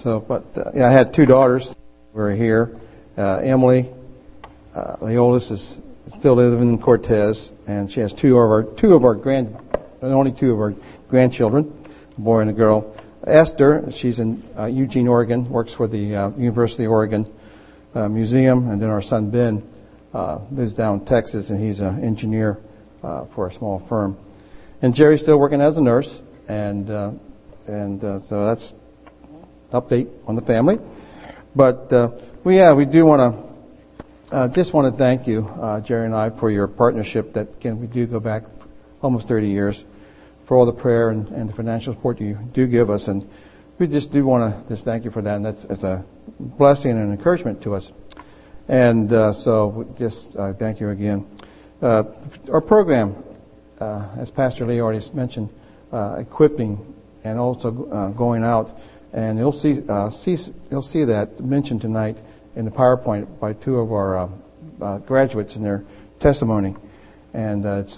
I had two daughters who were here. Emily, the oldest, is still living in Cortez, and she has only two of our grandchildren, a boy and a girl. Esther, she's in Eugene, Oregon, works for the University of Oregon Museum, and then our son Ben lives down in Texas, and he's an engineer for a small firm. And Jerry's still working as a nurse, and so that's update on the family. But we do want to thank you, Jerry and I, for your partnership. That again, we do go back almost 30 years, for all the prayer and the financial support you do give us, and we just do want to just thank you for that. And that's a blessing and an encouragement to us. And so just thank you again. Our program, as Pastor Lee already mentioned, equipping and also going out, and you'll see that mentioned tonight in the PowerPoint by two of our graduates in their testimony, and it's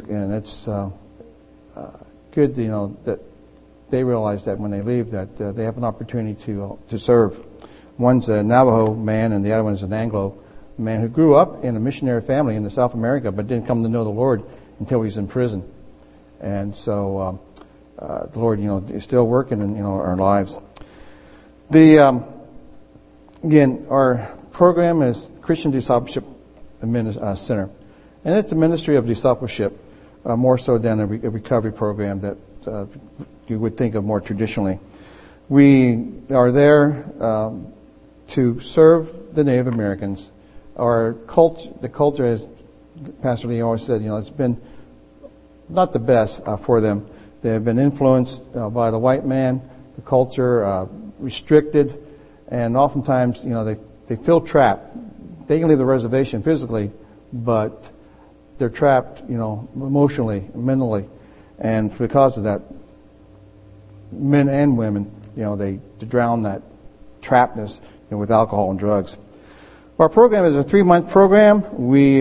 good, that they realize that when they leave that they have an opportunity to serve. One's a Navajo man, and the other one's an Anglo man who grew up in a missionary family in South America, but didn't come to know the Lord until he was in prison. And so the Lord, is still working in our lives. Again, our program is Christian Discipleship Center, and it's a ministry of discipleship, more so than a recovery program that you would think of more traditionally. We are there to serve the Native Americans. The culture, as Pastor Lee always said, it's been not the best for them. They have been influenced by the white man, the culture, restricted, and oftentimes, they feel trapped. They can leave the reservation physically, but they're trapped, emotionally, mentally, and because of that, men and women, they drown that trappedness with alcohol and drugs. Our program is a 3-month program. We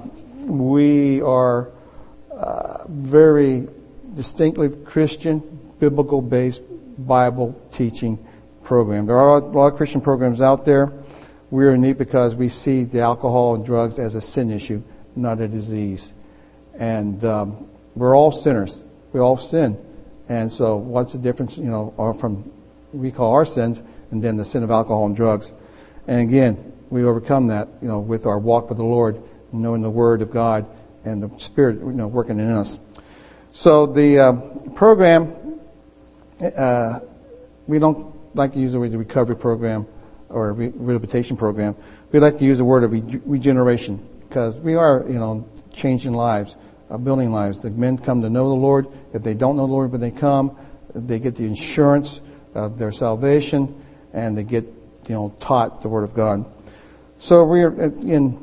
are very distinctly Christian, biblical-based, Bible teaching program. There are a lot of Christian programs out there. We're unique because we see the alcohol and drugs as a sin issue, not a disease. And we're all sinners. We all sin. And so what's the difference, from we call our sins and then the sin of alcohol and drugs? And again, we overcome that, with our walk with the Lord, knowing the Word of God and the Spirit, working in us. So the program, we don't like to use the word recovery program or rehabilitation program. We like to use the word of regeneration, because we are, changing lives, building lives. The men come to know the Lord. If they don't know the Lord when they come, they get the insurance of their salvation, and they get, taught the Word of God. So we are in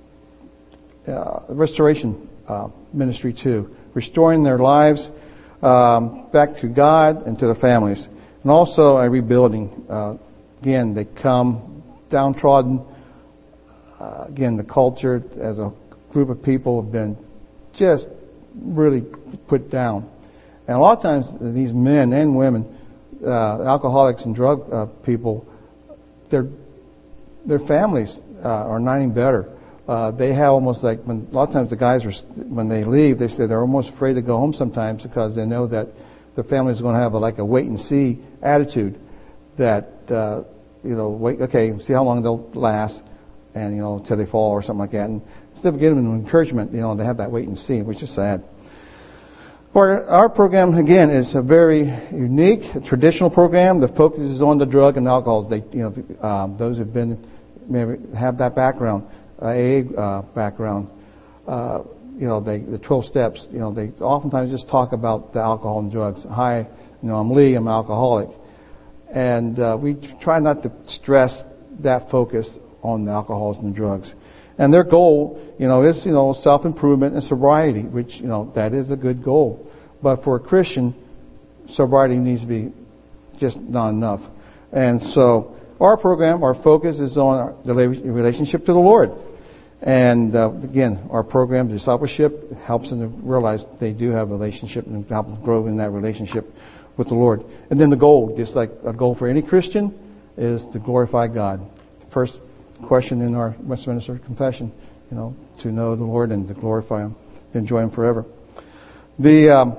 restoration ministry too, restoring their lives back to God and to their families, and also a rebuilding. Again, they come downtrodden. Again, the culture as a group of people have been just really put down, and a lot of times these men and women, alcoholics and drug people, their families are not any better. They have almost like a lot of times the guys when they leave, they say they're almost afraid to go home sometimes, because they know that the family is going to have a wait and see attitude. That wait, okay, see how long they'll last, and till they fall or something like that. And instead of giving them encouragement, they have that wait and see, which is sad. Our program, again, is a very unique, traditional program. The focus is on the drug and alcohol. Those who've been, maybe have that background, AA background, the 12 steps, they oftentimes just talk about the alcohol and drugs. Hi, I'm Lee, I'm an alcoholic. And we try not to stress that focus on the alcohols and the drugs. And their goal, is, self-improvement and sobriety, which, that is a good goal. But for a Christian, sobriety needs to be just not enough. And so our program, our focus is on the relationship to the Lord. And again, our program, discipleship, helps them to realize they do have a relationship and help them grow in that relationship with the Lord. And then the goal, just like a goal for any Christian, is to glorify God. First question in our Westminster Confession, to know the Lord and to glorify Him, to enjoy Him forever. The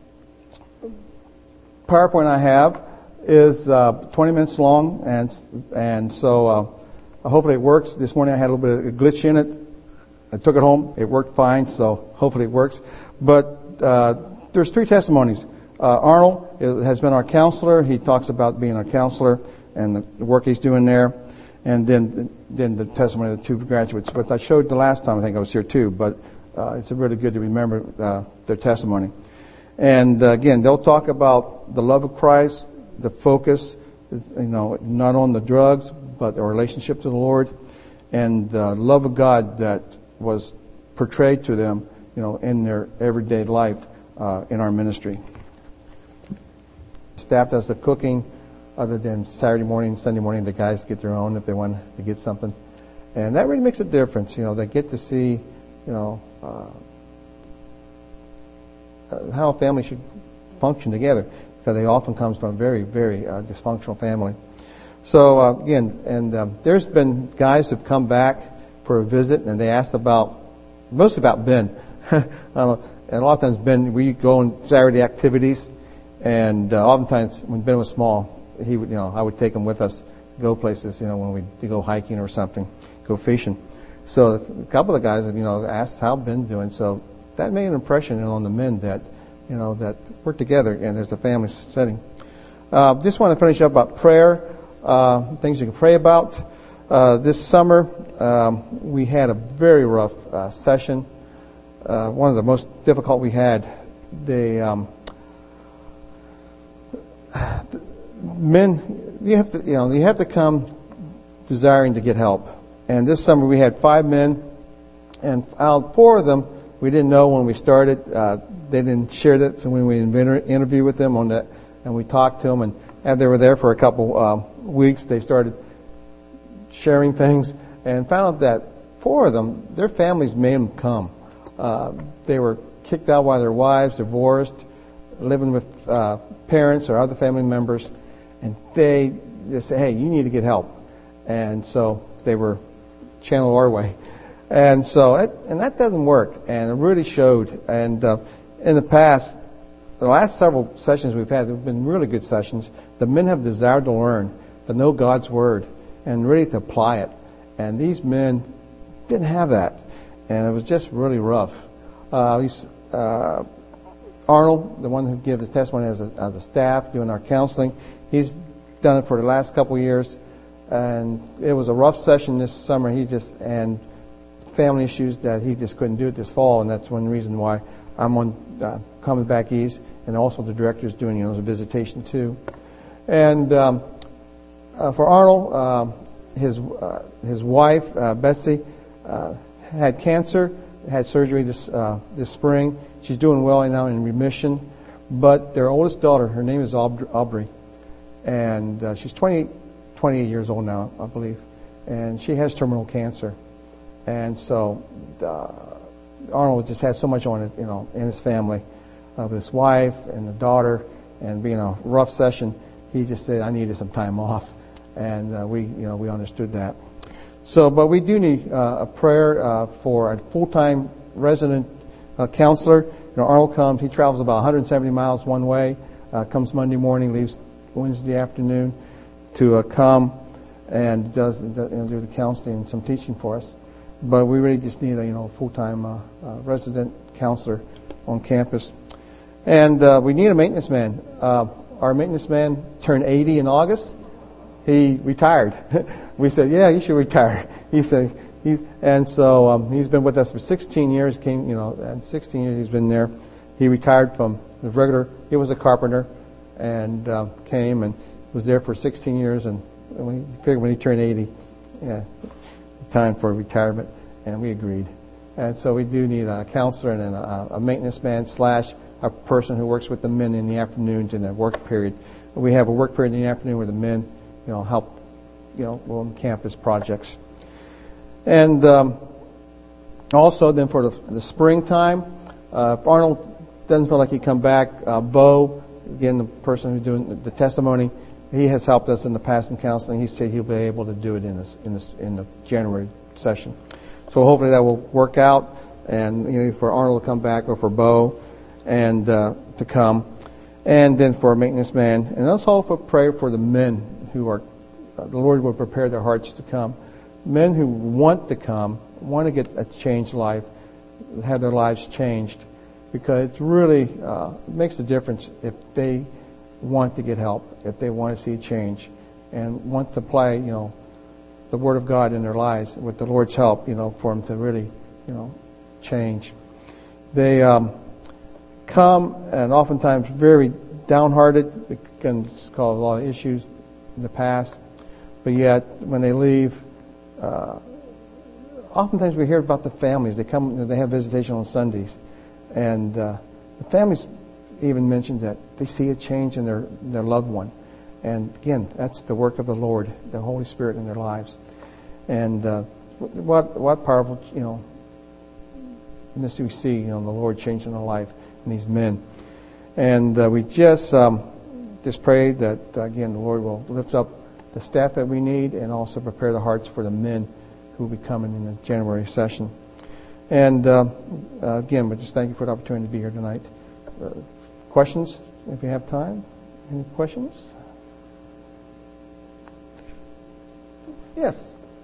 PowerPoint I have is 20 minutes long, and so hopefully it works. This morning I had a little bit of a glitch in it. I took it home. It worked fine, so hopefully it works. But there's 3 testimonies. Arnold has been our counselor. He talks about being our counselor and the work he's doing there. And then the testimony of the 2 graduates. But I showed the last time I think I was here too. But it's really good to remember their testimony. And again, they'll talk about the love of Christ, the focus, not on the drugs, but the relationship to the Lord, and the love of God that was portrayed to them, in their everyday life in our ministry. Staff does the cooking. Other than Saturday morning, Sunday morning, the guys get their own if they want to get something, and that really makes a difference. They get to see, how a family should function together, because they often comes from a very, very dysfunctional family. So there's been guys who've come back for a visit, and they asked mostly about Ben. And a lot of times Ben, we go on Saturday activities, and oftentimes when Ben was small, he would, I would take him with us, go places, when we go hiking or something, go fishing. So a couple of guys, asked how Ben's doing. So that made an impression on the men that, that we're together and there's a family setting. Just want to finish up about prayer, things you can pray about. This summer, we had a very rough session. One of the most difficult we had. Men, you have to come desiring to get help. And this summer we had 5 men, and out of 4 of them we didn't know when we started. They didn't share that, so when we interviewed with them on that, and we talked to them, and as they were there for a couple weeks, they started sharing things, and found out that 4 of them, their families made them come. They were kicked out by their wives, divorced, living with parents or other family members. And they just say, hey, you need to get help. And so they were channeled our way. And so, that doesn't work. And it really showed. And in the past, the last several sessions we've had, they've been really good sessions. The men have desired to learn, to know God's Word, and really to apply it. And these men didn't have that. And it was just really rough. Arnold, the one who gives the testimony as a staff, doing our counseling, he's done it for the last couple of years, and it was a rough session this summer. And family issues that he just couldn't do it this fall, and that's one reason why I'm coming back east, and also the director's doing a visitation too. And for Arnold, his wife Betsy had cancer, had surgery this spring. She's doing well now, in remission. But their oldest daughter, her name is Aubrey, and she's 28 years old now, I believe, and she has terminal cancer. And so Arnold just had so much on it, in his family, with his wife and the daughter, and being a rough session. He just said, I needed some time off, and we understood that. So, but we do need a prayer for a full-time resident counselor. Arnold comes. He travels about 170 miles one way. Comes Monday morning, leaves Wednesday afternoon to come and do the counseling and some teaching for us. But we really just need a full-time resident counselor on campus, and we need a maintenance man. Our maintenance man turned 80 in August. He retired. We said, "Yeah, you should retire." He said, and so he's been with us for 16 years. And 16 years he's been there. He retired from the regular. He was a carpenter, and came and was there for 16 years. And we figured when he turned 80, time for retirement, and we agreed. And so we do need a counselor and a maintenance man / a person who works with the men in the afternoons in the work period. We have a work period in the afternoon where the men, help, on campus projects. And also then for the springtime, if Arnold doesn't feel like he come back, Bo, again, the person who's doing the testimony, he has helped us in the past in counseling. He said he'll be able to do it in the January session. So hopefully that will work out, and for Arnold to come back or for Bo and to come, and then for a maintenance man, and let's also pray for the men who are. The Lord will prepare their hearts to come. Men who want to come, want to get a changed life, have their lives changed, because it really makes a difference if they want to get help, if they want to see change, and want to apply, the Word of God in their lives with the Lord's help, for them to really, change. They come and oftentimes very downhearted. It can cause a lot of issues in the past, but yet when they leave, oftentimes we hear about the families. They come, they have visitation on Sundays, and the families even mention that they see a change in their loved one. And again, that's the work of the Lord, the Holy Spirit in their lives. And what powerful, in this we see, the Lord changing the life in these men. And we just pray that again the Lord will lift up the staff that we need, and also prepare the hearts for the men who will be coming in the January session. And again, we just thank you for the opportunity to be here tonight. Questions, if you have time? Any questions? Yes.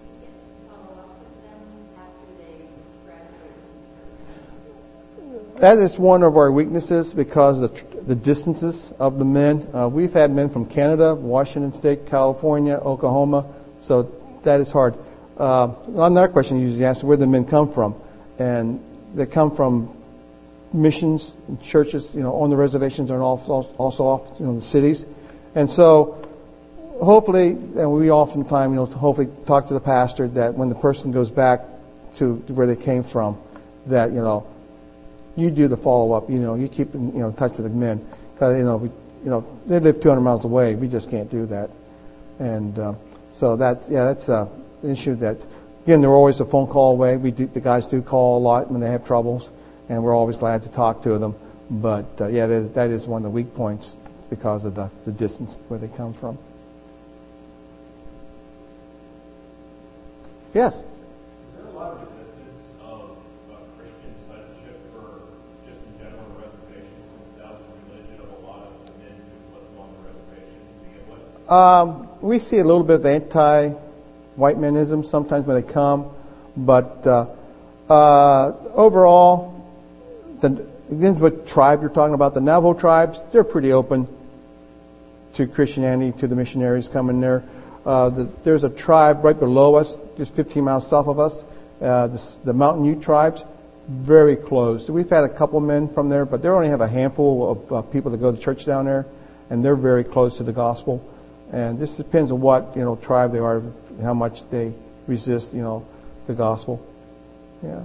That is one of our weaknesses because of the distances of the men. We've had men from Canada, Washington State, California, Oklahoma, so that is hard. Another question usually asked, where do the men come from? And they come from missions, churches, on the reservations and also off, the cities. And so, hopefully, and we oftentimes, hopefully talk to the pastor that when the person goes back to where they came from, that, you do the follow-up, you keep in touch with the men. Because, they live 200 miles away. We just can't do that. And so that's an issue that, again, they're always a phone call away. The guys do call a lot when they have troubles, and we're always glad to talk to them. But, that is one of the weak points because of the distance where they come from. Yes? Is there a lot of resistance of Christian discipleship for just in general reservations, since that was the religion of a lot of the men who lived on the reservation to begin with? We see a little bit of anti-white manism sometimes when they come, but overall, again, what tribe you're talking about, the Navajo tribes, they're pretty open to Christianity, to the missionaries coming there. There's a tribe right below us, just 15 miles south of us, the Mountain Ute tribes, very close. So we've had a couple men from there, but they only have a handful of people that go to church down there, and they're very close to the gospel. And this depends on what tribe they are, how much they resist the gospel. Yeah.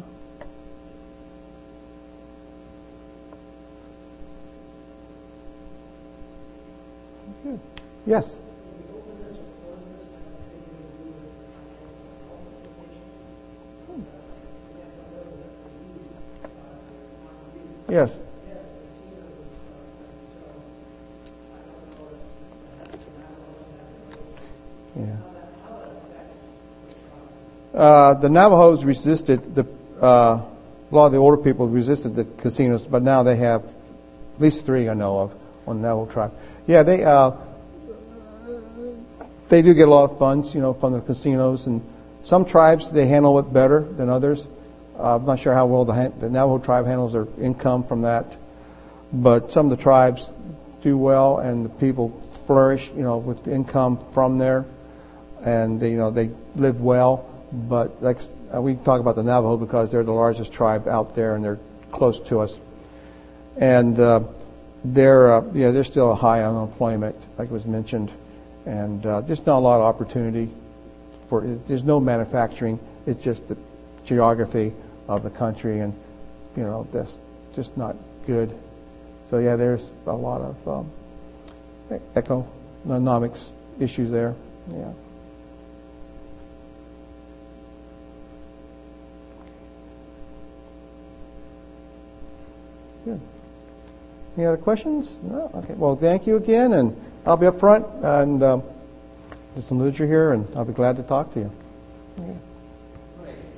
Good. Yes. Yes. Yeah. The Navajos resisted a lot of the older people resisted the casinos, but now they have at least 3 I know of on the Navajo tribe. Yeah, they do get a lot of funds, from the casinos, and some tribes they handle it better than others. I'm not sure how well the Navajo tribe handles their income from that, but some of the tribes do well, and the people flourish, with the income from there, and they live well. But we talk about the Navajo because they're the largest tribe out there, and they're close to us, and they're still a high unemployment, like was mentioned, and just not a lot of opportunity there's no manufacturing. It's just the geography of the country, and that's just not good. So there's a lot of economics issues there. Yeah. Good. Any other questions? No? Okay. Well, thank you again, and I'll be up front, and there's some literature here, and I'll be glad to talk to you. Okay.